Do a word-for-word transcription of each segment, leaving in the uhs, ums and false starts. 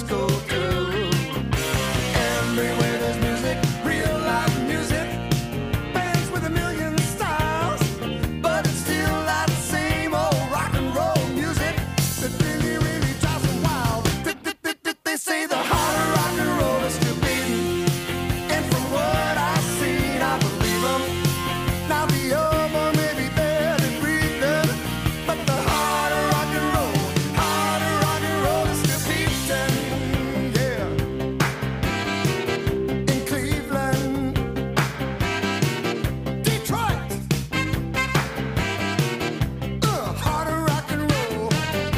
go through. Everywhere there's music, real life music, bands with a million styles, but it's still that same old rock and roll music that really, really drives them wild. They say the heart of rock and roll is still beating, and from what I've seen, I believe them. Now the old one may be dead and breathing, but the heart of rock and roll, heart of rock and roll is still beating, yeah. In Cleveland, Detroit, uh, heart of rock and roll.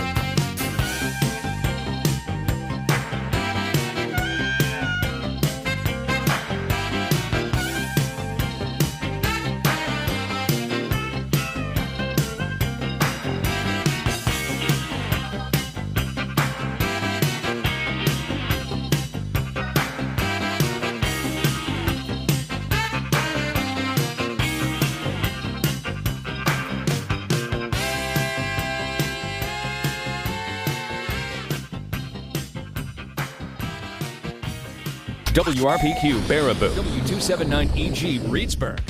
W R P Q Baraboo, W two seventy-nine E G Reedsburg.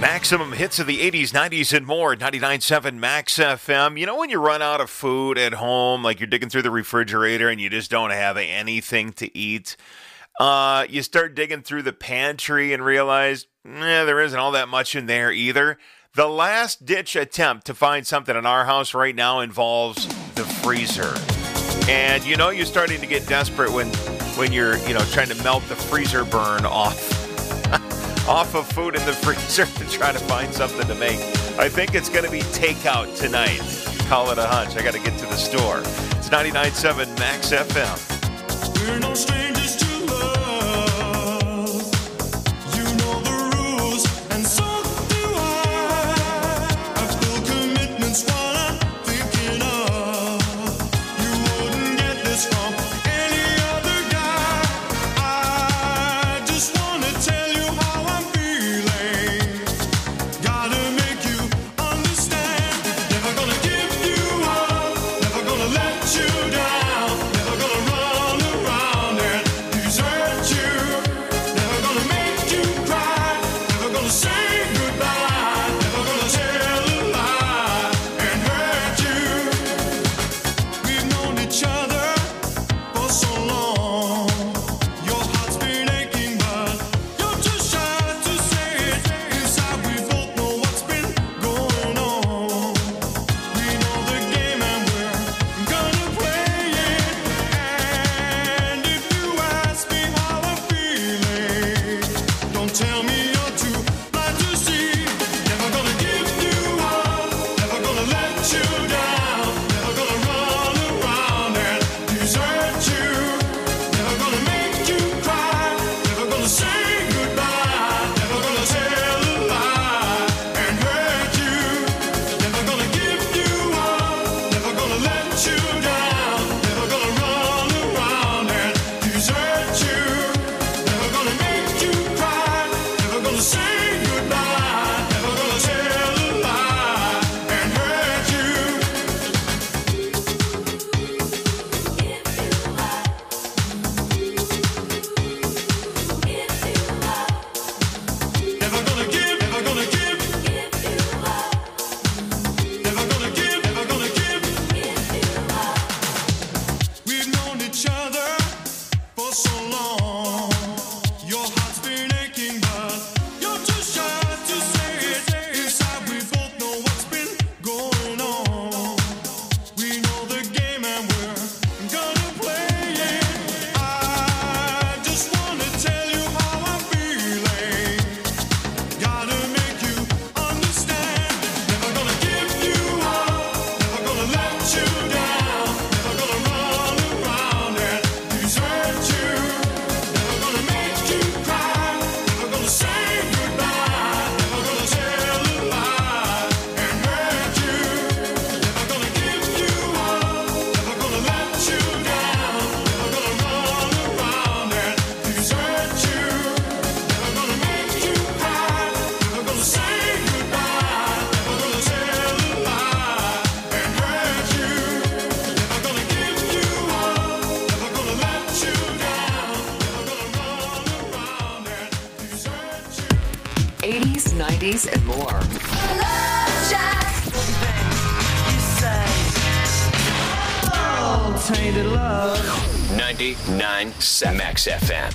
Maximum hits of the eighties, nineties, and more. ninety-nine point seven Max F M. You know when you run out of food at home, like you're digging through the refrigerator and you just don't have anything to eat? Uh, you start digging through the pantry and realize, eh, there isn't all that much in there either. The last-ditch attempt to find something in our house right now involves the freezer. And you know you're starting to get desperate when, when you're, you know, trying to melt the freezer burn off. off of food in the freezer to try to find something to make. I think it's going to be takeout tonight. Call it a hunch. I got to get to the store. It's ninety-nine point seven Max F M. We're no strangers to love. You know the rules, and so do I. I feel commitments while I'm thinking of. You wouldn't get this from any other guy. I just want to tell you how I'm feeling. Gotta make you understand. Never gonna give you up. Never gonna let you down. Never gonna run around and desert you. Never gonna make you cry. Never gonna say goodbye. Never gonna tell a lie and hurt you. We've known each other for so long. Your heart's been aching, but you're too shy to say it. Inside we both know what's been going on. We know the game and we're gonna play it. And if you ask me how I'm feeling, don't tell me you're too blind to see. Never gonna give you up. Never gonna let you down. Never gonna run around and desert you. Never gonna make you cry. Never gonna say goodbye. Never gonna tell a lie and hurt you. Never gonna give you up. Never gonna let you down. Never gonna run around and desert you. Never gonna make you cry. Never gonna say goodbye. Never gonna tell a lie and hurt you. Never gonna give, never gonna give. Never gonna give, never gonna give. We've known each other for so long. Your heart's been aching, but you're too shy to say it. Inside we both know what's been going on. We know the game and we're gonna play it. I just wanna tell you how I'm feeling. Gotta make you understand. Never gonna give you up. Never gonna let you down. Never gonna run around and desert you. Never gonna make you cry. Never gonna say goodbye. Never gonna tell a lie and hurt you. Never gonna give you up. Never gonna let you down. Never gonna run around and desert you. Never gonna make you cry. Never gonna say goodbye. Never gonna tell a lie and hurt you. Never gonna give you up. Never gonna let you down. Never gonna run around and desert you. eighties, nineties, and more. ninety-nine point seven Max F M.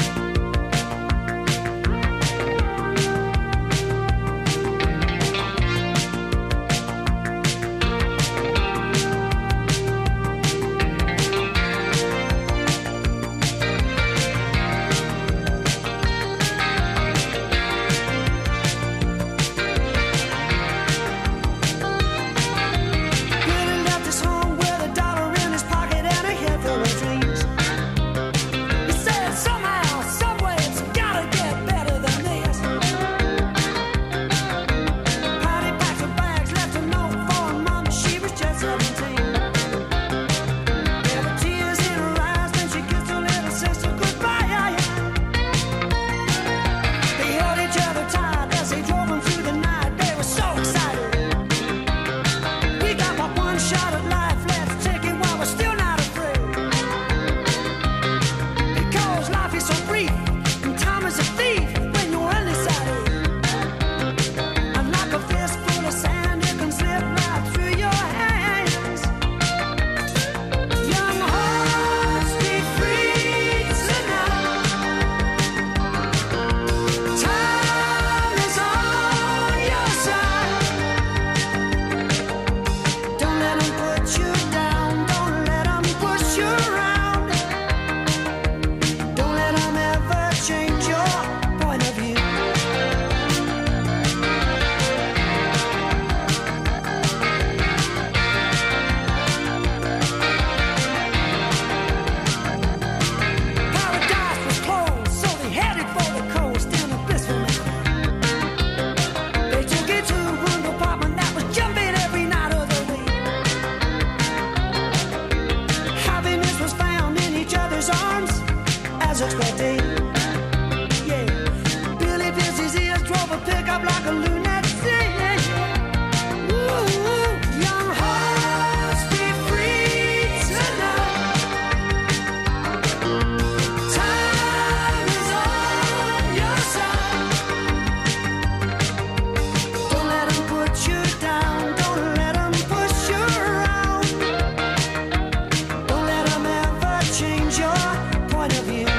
Living at this home with a dollar in his pocket and a head full of dreams. He said somehow as expected. Yeah, Billy pierced his ears, drove a pickup like a lunatic. Ooh, young hearts be free tonight. Time is on your side. Don't let them put you down. Don't let them push you around. Don't let them ever change your point of view.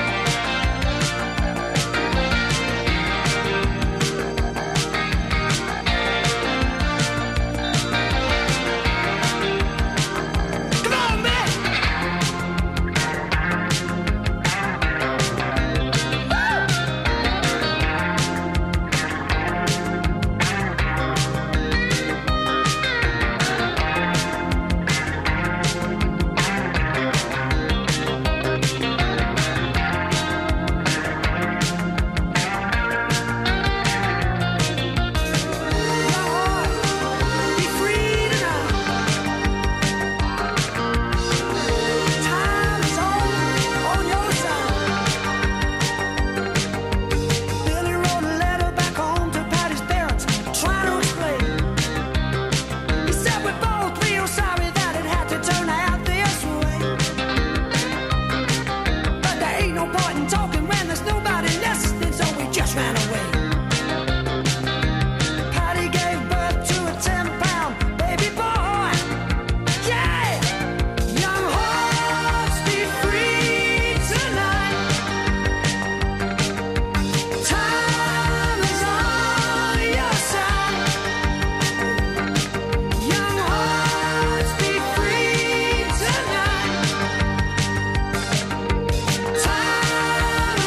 Come on, man! Be free tonight. Time is on, on your side. Billy wrote a letter back home to Patty's parents, trying to explain. He said we're both real sorry that it had to turn out this way. But there ain't no point in talking when there's nobody listening, so we just ran away. Patty gave birth to a ten-pound baby boy. Yeah! Young hearts be free tonight. Time is on your side. Young hearts be free tonight. Time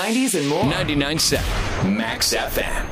nineties, and more. ninety-nine point seven Max F M.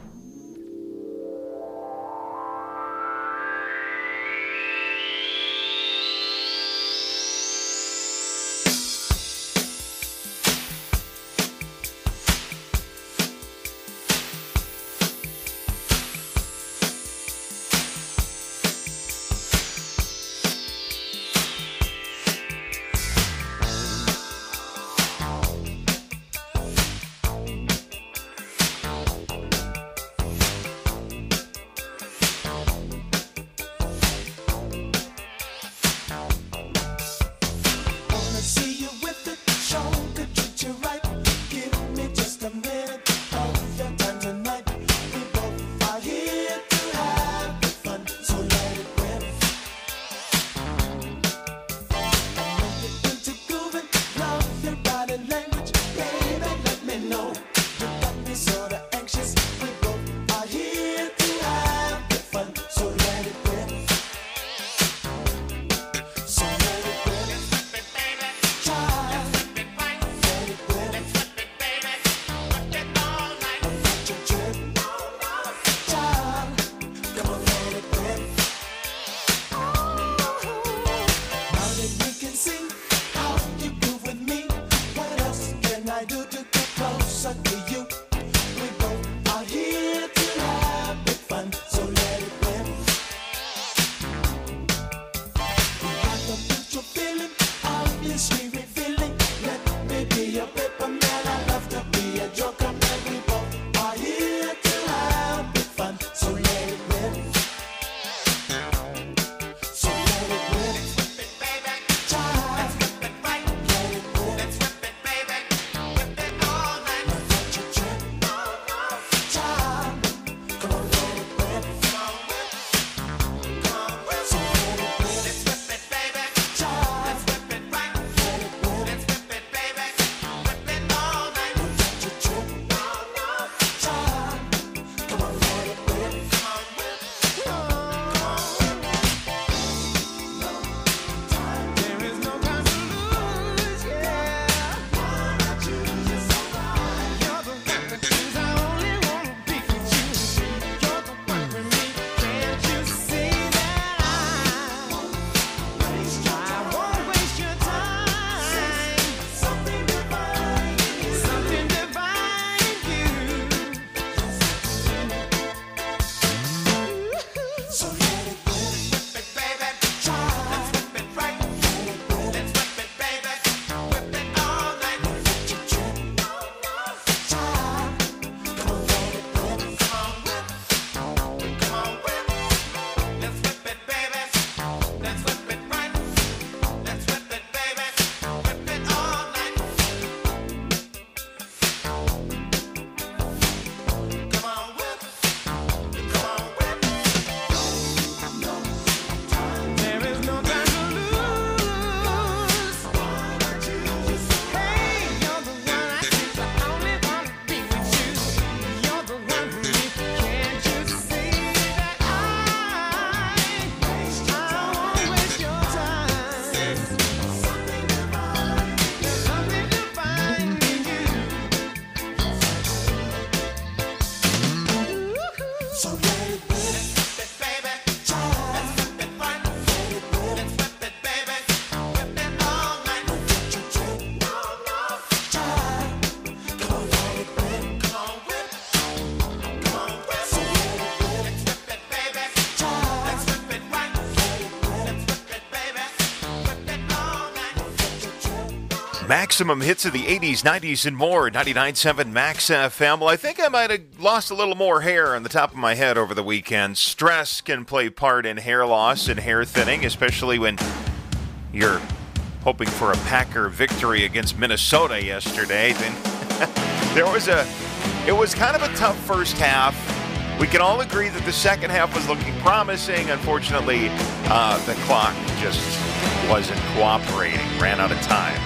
Maximum hits of the eighties, nineties, and more. ninety-nine point seven Max F M. Well, I think I might have lost a little more hair on the top of my head over the weekend. Stress can play part in hair loss and hair thinning, especially when you're hoping for a Packer victory against Minnesota yesterday. Then there was a, it was kind of a tough first half. We can all agree that the second half was looking promising. Unfortunately, uh, the clock just wasn't cooperating. Ran out of time.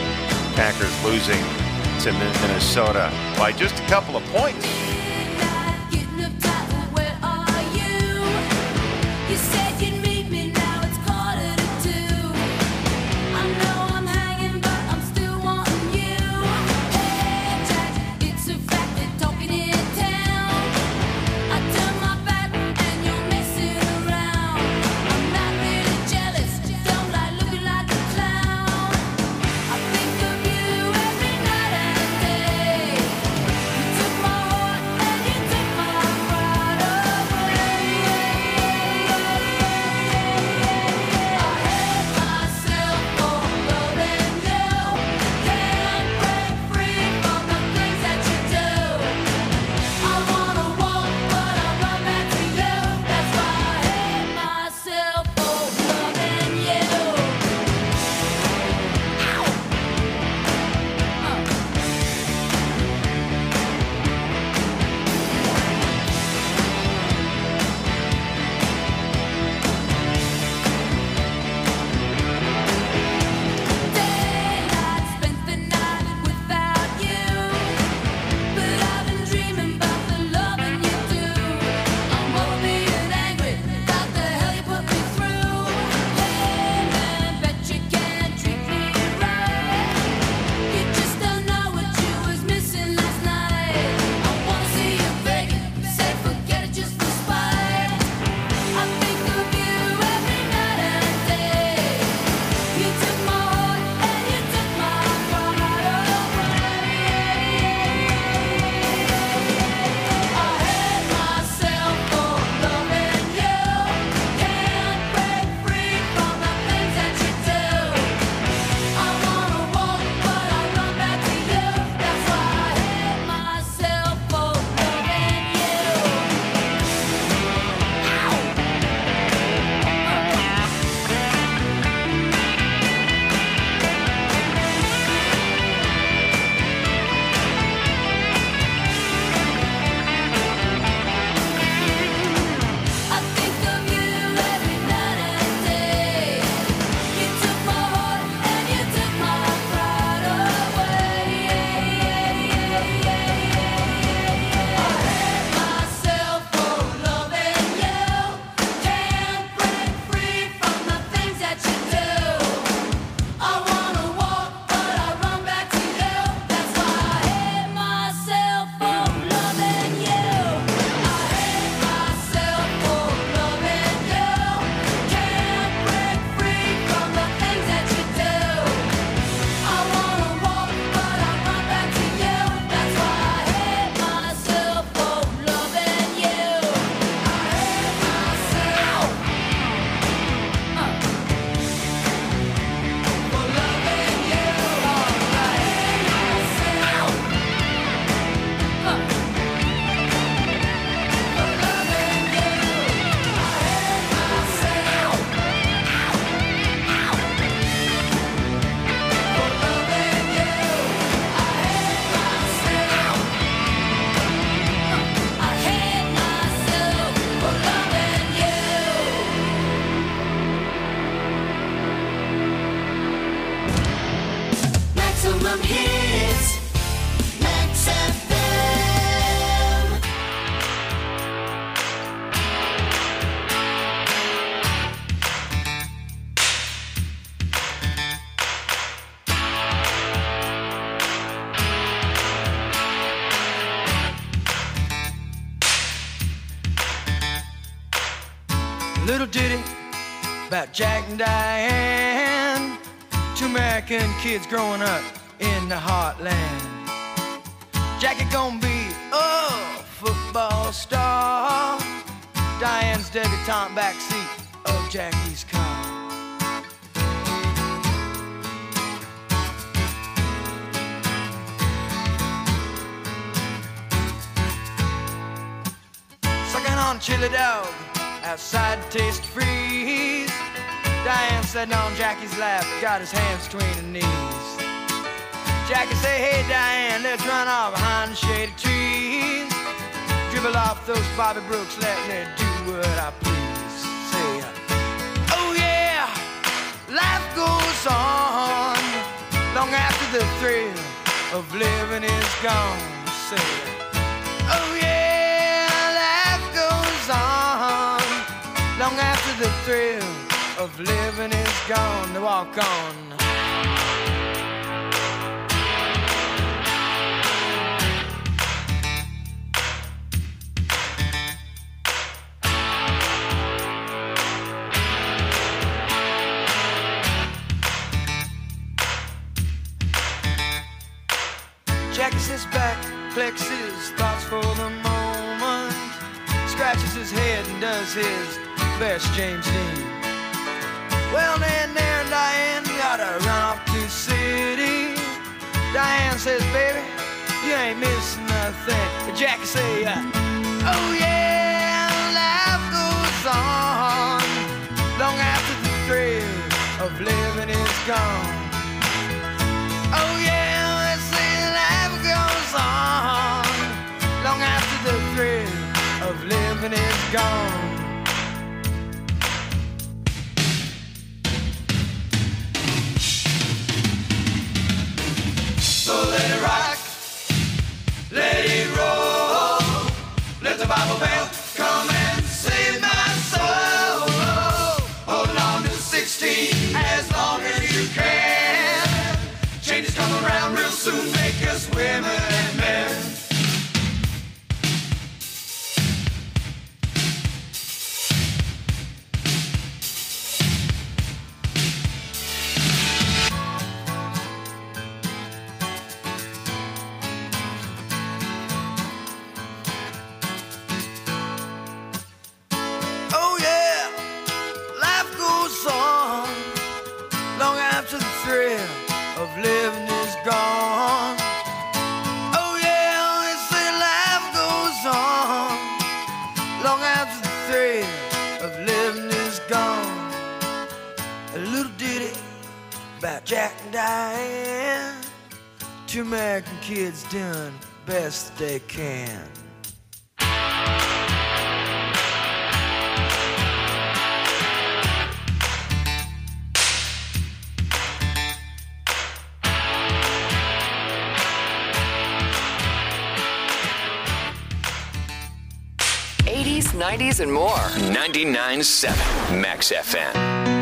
Packers losing to Minnesota by just a couple of points. Little ditty about Jack and Diane, two American kids growing up in the heartland. Jackie gonna be a football star, Diane's debutante backseat of Jackie's car. Sucking on chili dog outside Taste Freeze, Diane sitting on Jackie's lap, got his hands between her knees. Jackie say, hey Diane, let's run off behind the shady trees, dribble off those Bobby Brooks, let me do what I please. Say, oh yeah, life goes on long after the thrill of living is gone. Say, oh yeah, life goes on long after the thrill of living is gone. To walk on. Jackie sits back, collects his thoughts for the moment, scratches his head and does his best James Dean. Well, then there and Diane gotta run off to the city. Diane says, baby, you ain't missing nothing. But Jackie say, uh, oh yeah, life goes on long after the thrill of living is gone. Oh yeah, let's say life goes on long after the thrill of living is gone. So let it rock, let it roll, let the Bible belt come and save my soul. Hold on to sixteen as long as you can. Changes come around real soon, make us women and men. Oh yeah, life goes on long after the thrill of living is gone. Oh yeah, they say life goes on long after the thrill of living is gone. A little ditty about Jack and Diane, two American kids doing best they can. eighties, nineties, and more. ninety-nine point seven Max F M.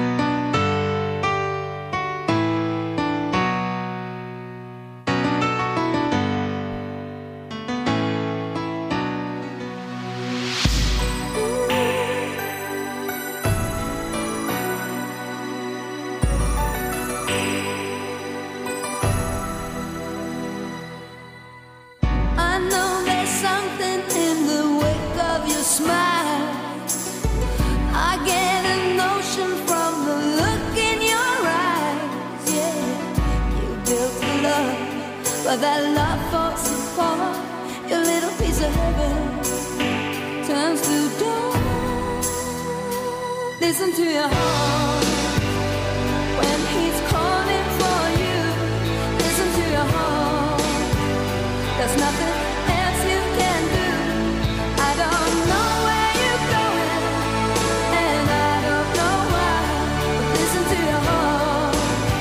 I know there's something in the wake of your smile. I get a notion from the look in your eyes. Yeah, you built a love, but that love falls apart. Your little piece of heaven turns to dawn. Listen to your heart when he's calling for you. Listen to your heart. There's nothing else you can do. I don't know where you're going, and I don't know why. But listen to your heart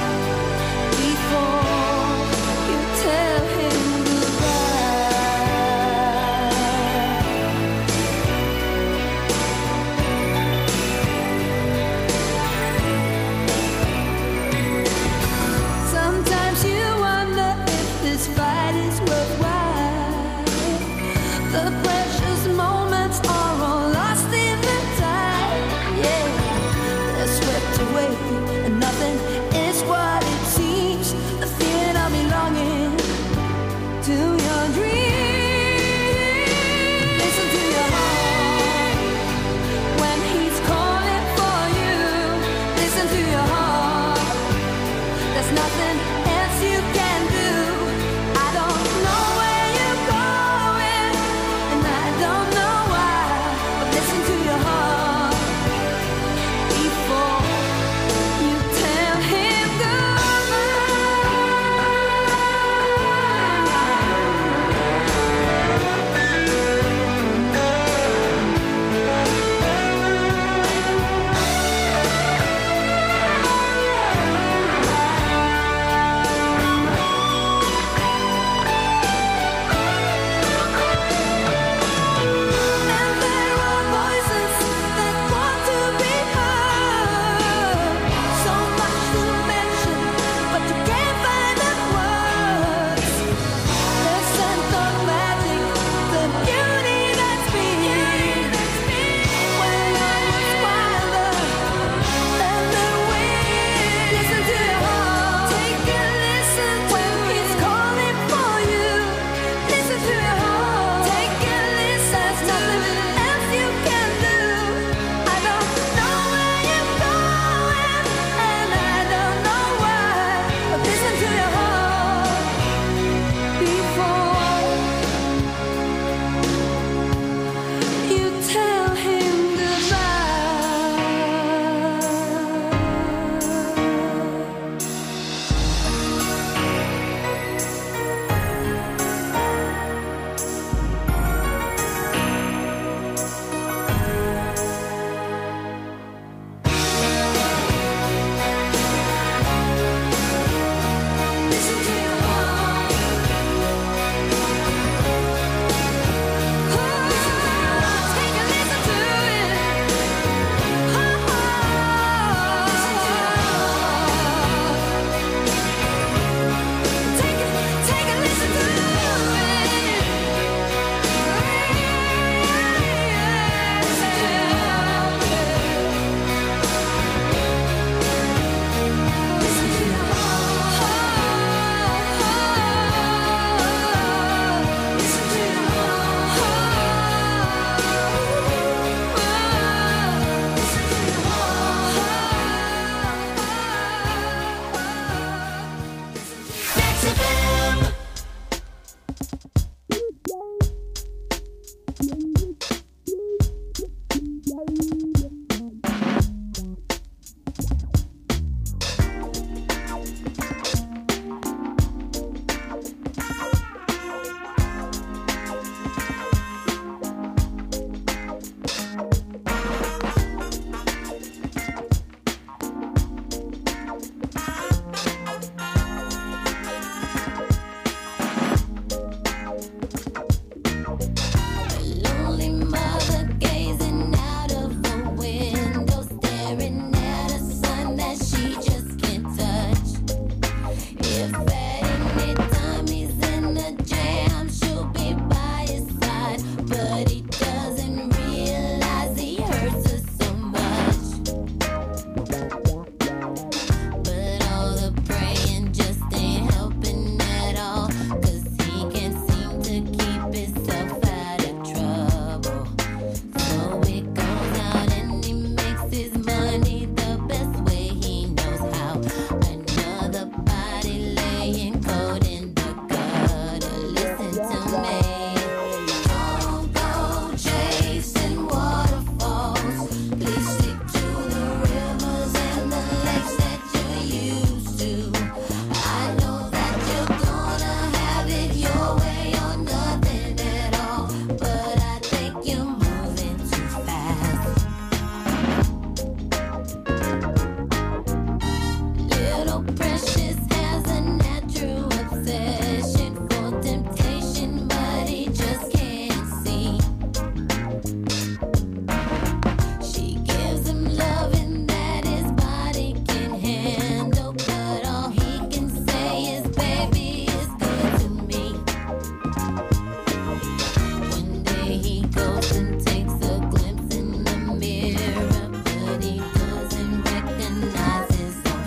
before you tell him goodbye. close and takes a glimpse in the mirror, but he doesn't recognize his own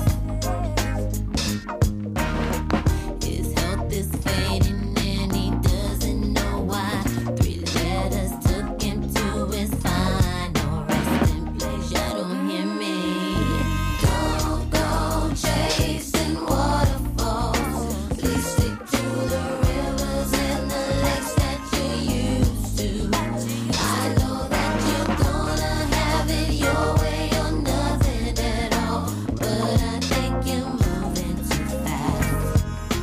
face. His health is fading and he doesn't know why. Three letters took him to his final resting place. You don't hear me. Don't go chasing waterfalls. Please stick to the rivers and the lakes that you used to. I know that you're gonna have it your way or nothing at all, but I think you're moving too fast.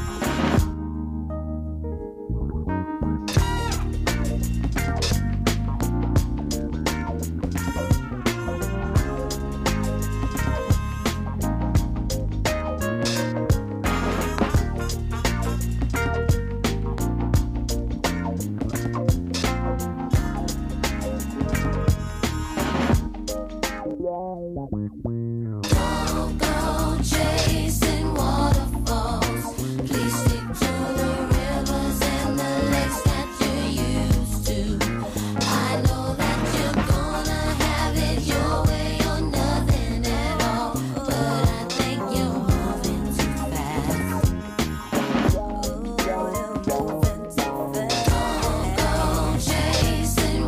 Don't go chasing waterfalls. Please stick to the rivers and the lakes that you used to. I know that you're gonna have it your way or nothing at all, but I think you're moving too fast. Don't go chasing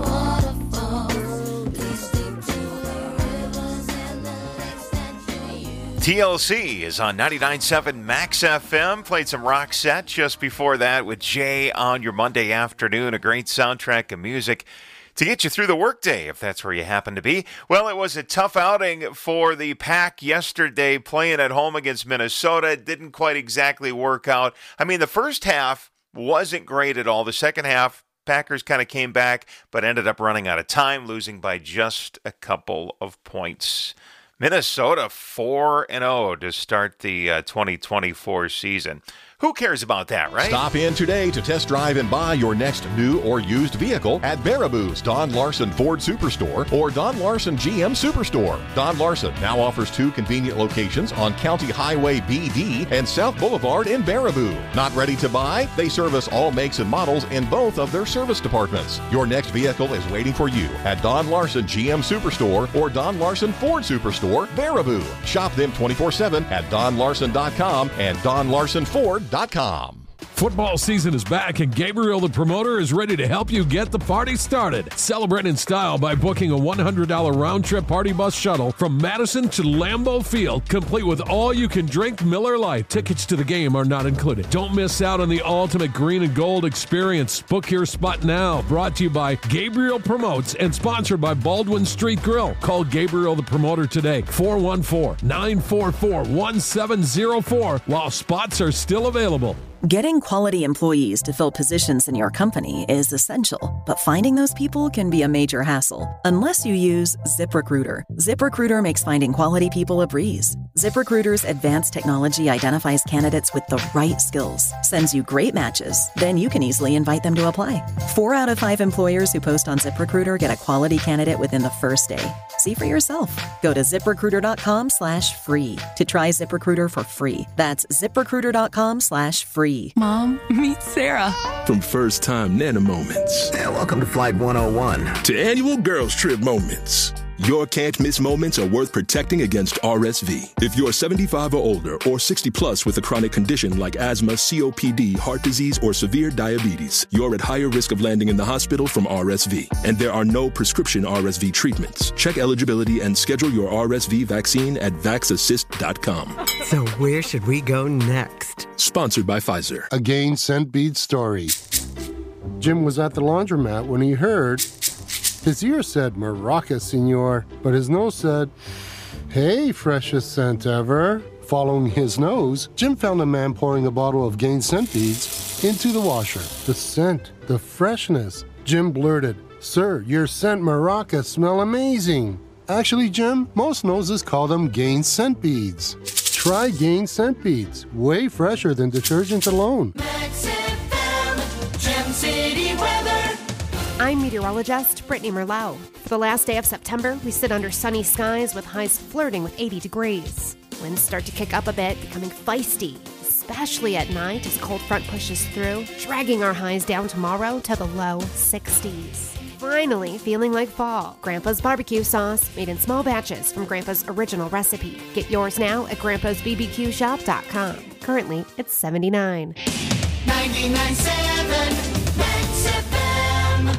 waterfalls. Please stick to the rivers and the lakes that you used to. T L C is on ninety-nine point seven Max F M. Played some rock set just before that with Jay on your Monday afternoon. A great soundtrack of music to get you through the workday, if that's where you happen to be. Well, it was a tough outing for the Pack yesterday, playing at home against Minnesota. It didn't quite exactly work out. I mean, the first half wasn't great at all. The second half, Packers kind of came back, but ended up running out of time, losing by just a couple of points. Minnesota four and oh to start the uh, twenty twenty-four season. Who cares about that, right? Stop in today to test drive and buy your next new or used vehicle at Baraboo's Don Larson Ford Superstore or Don Larson G M Superstore. Don Larson now offers two convenient locations on County Highway B D and South Boulevard in Baraboo. Not ready to buy? They service all makes and models in both of their service departments. Your next vehicle is waiting for you at Don Larson G M Superstore or Don Larson Ford Superstore, Baraboo. Shop them twenty-four seven at don larson dot com and don larson ford dot com. Football season is back, and Gabriel the Promoter is ready to help you get the party started. Celebrate in style by booking a one hundred dollars round-trip party bus shuttle from Madison to Lambeau Field, complete with all-you-can-drink Miller Lite. Tickets to the game are not included. Don't miss out on the ultimate green and gold experience. Book your spot now. Brought to you by Gabriel Promotes and sponsored by Baldwin Street Grill. Call Gabriel the Promoter today, four one four, nine four four, one seven zero four, while spots are still available. Getting quality employees to fill positions in your company is essential, but finding those people can be a major hassle unless you use ZipRecruiter. ZipRecruiter makes finding quality people a breeze. ZipRecruiter's advanced technology identifies candidates with the right skills, sends you great matches, then you can easily invite them to apply. Four out of five employers who post on ZipRecruiter get a quality candidate within the first day. See for yourself. Go to ZipRecruiter.com slash free to try ZipRecruiter for free. That's ZipRecruiter.com slash free. Mom, meet Sarah. From first-time Nana moments. Yeah, welcome to Flight one oh one. To annual girls trip moments. Your can't-miss moments are worth protecting against R S V. If you're seventy-five or older or sixty plus with a chronic condition like asthma, C O P D, heart disease, or severe diabetes, you're at higher risk of landing in the hospital from R S V. And there are no prescription R S V treatments. Check eligibility and schedule your R S V vaccine at vax assist dot com. So where should we go next? Sponsored by Pfizer. A Gain Scent Bead story. Jim was at the laundromat when he heard... His ear said, Maraca, senor, but his nose said, hey, freshest scent ever. Following his nose, Jim found a man pouring a bottle of Gain scent beads into the washer. The scent, the freshness. Jim blurted, sir, your scent Maraca smell amazing. Actually, Jim, most noses call them Gain scent beads. Try Gain scent beads, way fresher than detergent alone. Max F M, Gem City weather. I'm meteorologist Brittany Merlot. For the last day of September, we sit under sunny skies with highs flirting with eighty degrees. Winds start to kick up a bit, becoming feisty, especially at night as cold front pushes through, dragging our highs down tomorrow to the low sixties. finally feeling like fall. Grandpa's barbecue sauce, made in small batches from Grandpa's original recipe. Get yours now at grandpas b b q shop dot com. Currently, it's seventy-nine dollars. ninety-nine point seven Max F M.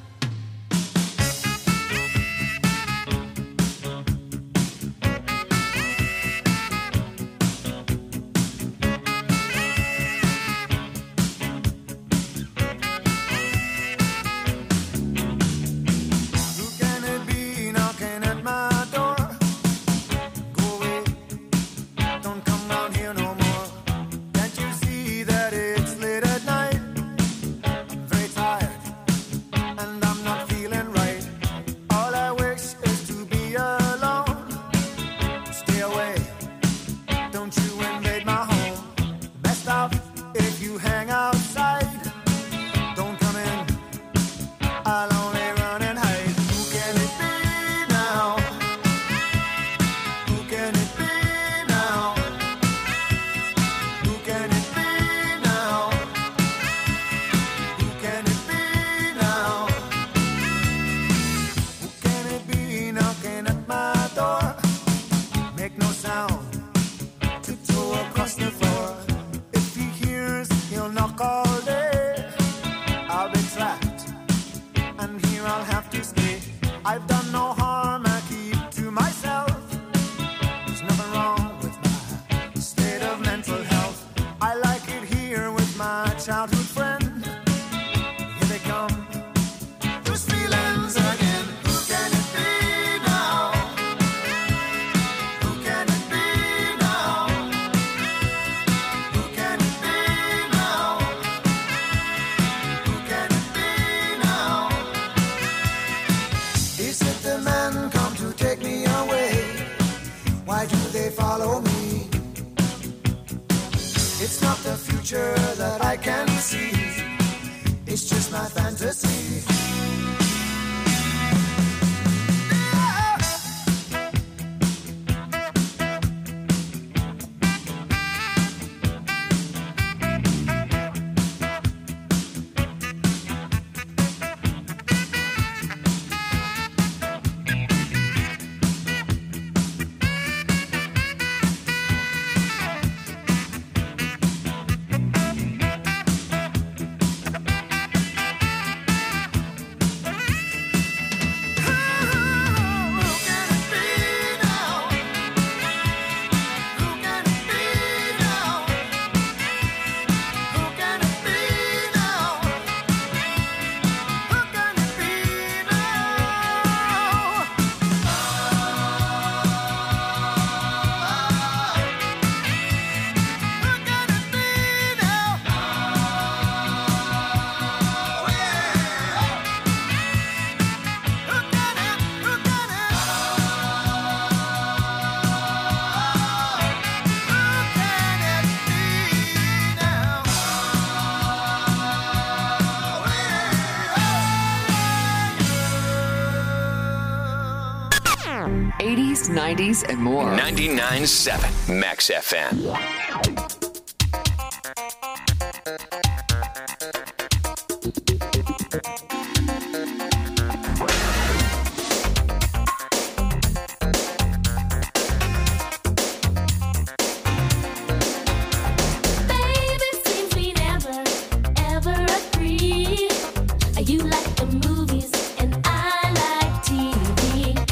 eighties, nineties, and more. ninety-nine point seven Max F M.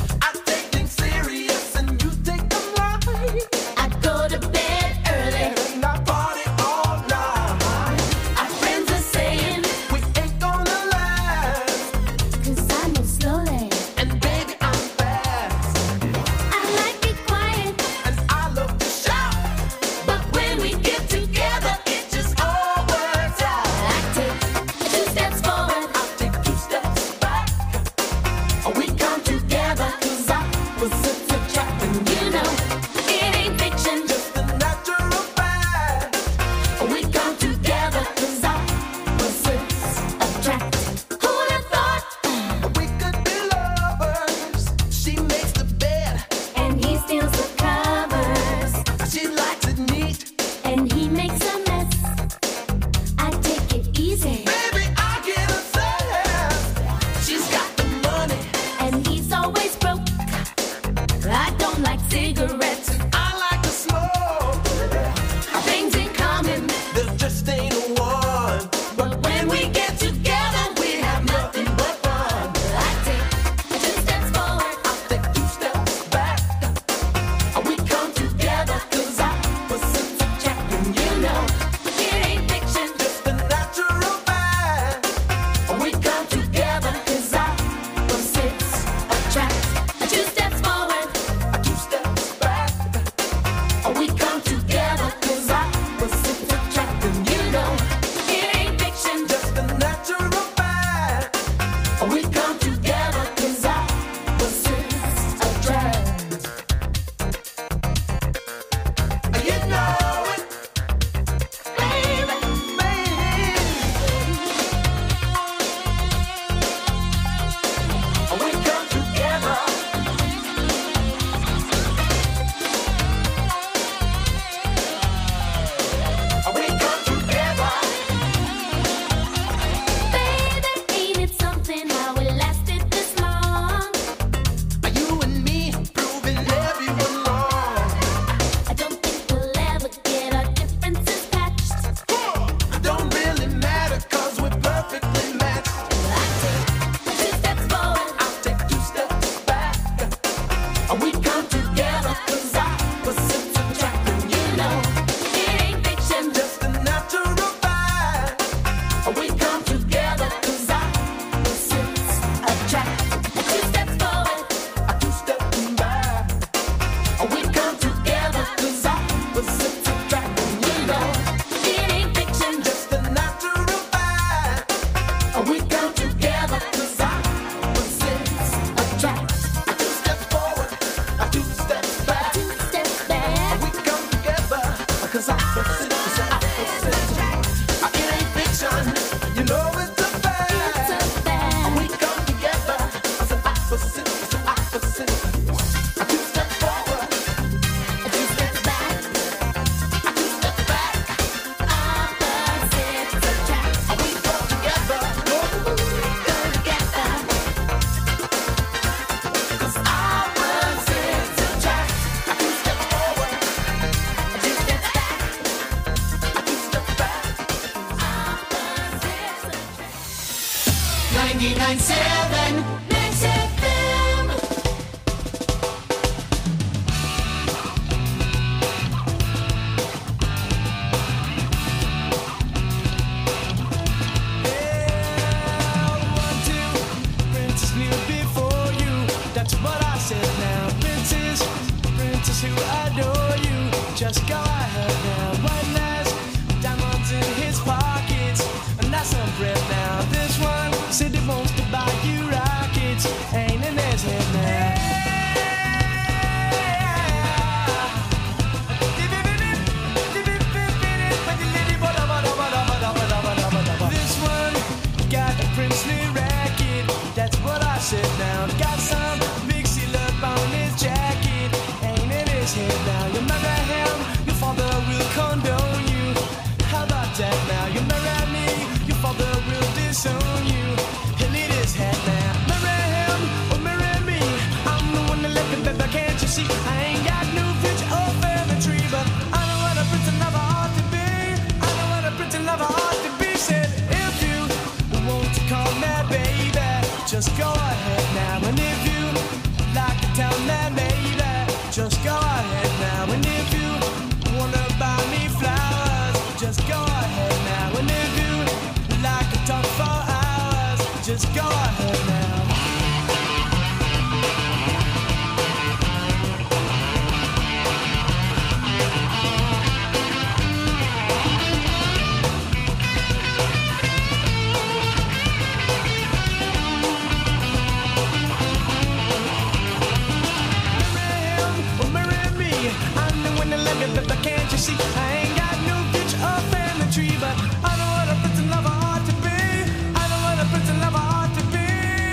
I go to bed early. Just go ahead now. One last diamonds in his pockets, and that's some bread now. This one said he wants to buy you rockets, ain't in his head now. This one got a princely racket, that's what I said now. Got some big seal up on his jacket, ain't in his head now. You marry him, your father will condone you. How about that now? You marry me, your father will disown you. He'll eat his head now. Marry him or marry me, I'm the one that left him, baby, can't you see? I ain't got no future or family tree, but I know what a prince and lover ought to be. I know what a prince and lover ought to be. Said if you want to call me baby, just go ahead now. And if you like to tell me baby, just go ahead now. And if you wanna buy me flowers, just go ahead now. And if you like to talk for hours, just go ahead now. But can't you see, I ain't got no future or family tree, but I know what a prince and lover ought to be. I know what a prince and lover ought to be.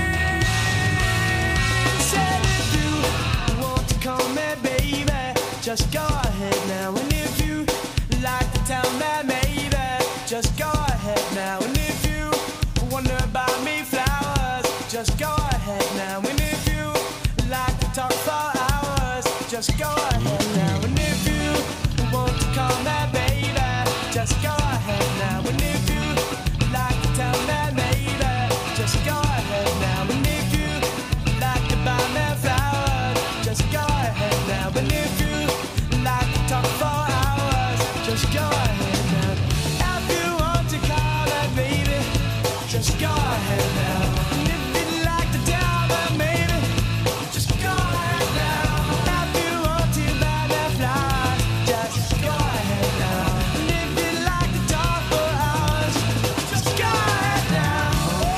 Said if you want to call me baby, just go ahead now. And if you like to tell me maybe, just go ahead now. And if you wonder about me flowers, just go ahead now. And if you like to talk for hours, just go ahead now. And if you want to call me baby, just go ahead now. And if you like to tell me maybe, just go ahead now. And if you like to buy me flowers, just go ahead now. And if you like to talk for hours, just go ahead now. If you want to call me baby, just go ahead now. And if you like to tell me maybe, just go ahead now. If you want to buy me flowers, just go ahead now. And if you like to talk for hours, just go ahead now.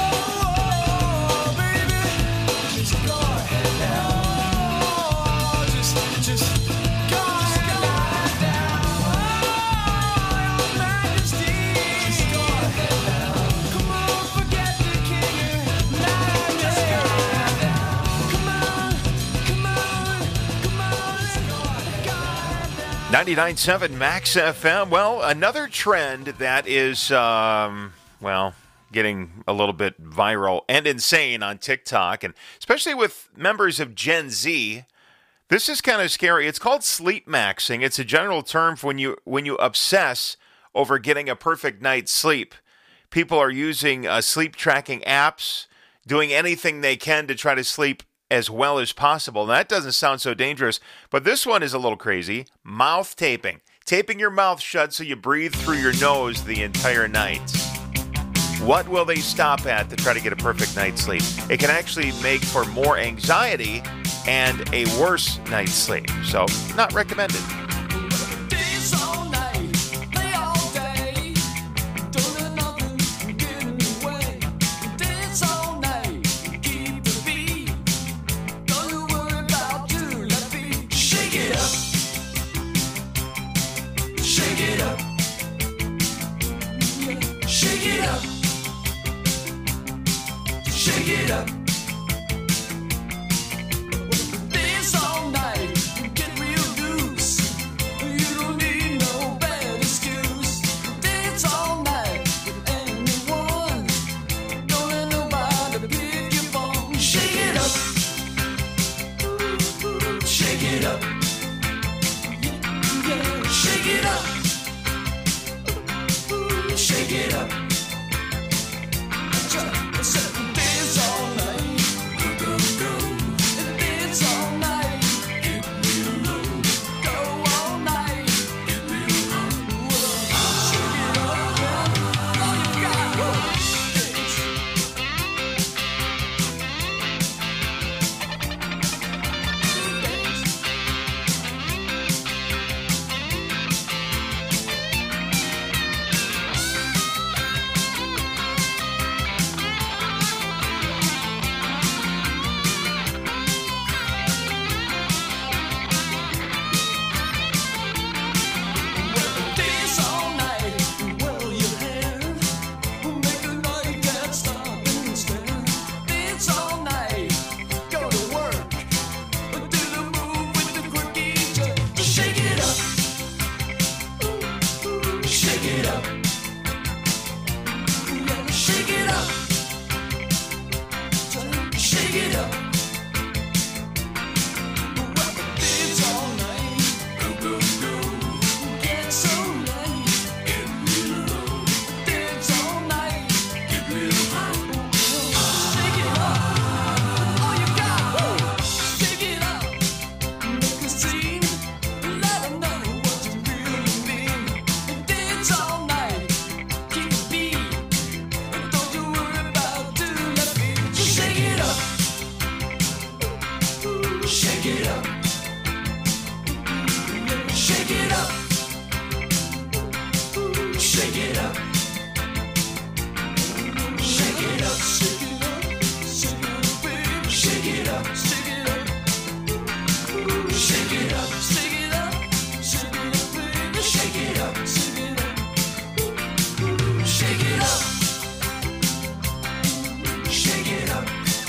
Oh, baby, just go ahead now. Oh, just, just go ahead now. Oh, your Majesty, just go ahead now. Come on, forget the king. Now just go ahead now. Come on, come on, come on, let's go ahead now. ninety-nine point seven Max F M. Well, another trend that is, um, well, getting a little bit viral and insane on TikTok, and especially with members of Gen Z. This is kind of scary. It's called sleep maxing. It's a general term for when you when you obsess over getting a perfect night's sleep. People are using uh, sleep tracking apps, doing anything they can to try to sleep as well as possible. And that doesn't sound so dangerous, but this one is a little crazy. Mouth taping. Taping your mouth shut so you breathe through your nose the entire night. What will they stop at to try to get a perfect night's sleep? It can actually make for more anxiety and a worse night's sleep. So, not recommended. Days all night, play all day. Don't let nothing get in the way. Days all night, keep the beat. Don't you worry about your left feet. Shake it up. Shake it up. Shake it up. Shake it up. Dance all night, get real loose. Shake it up. Shake it up. Shake it up. Shake it up. Shake it up. Shake it up. Shake it up. Shake it up. Shake it up. Shake it up. Shake it up.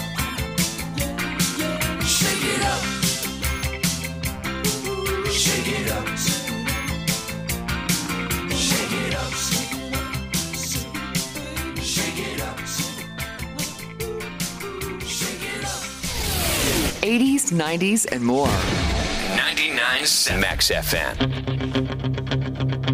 Shake it up. Shake it up. Shake it up. Shake it up. Shake it up. eighties, nineties, and more. ninety-nine point seven Max F M.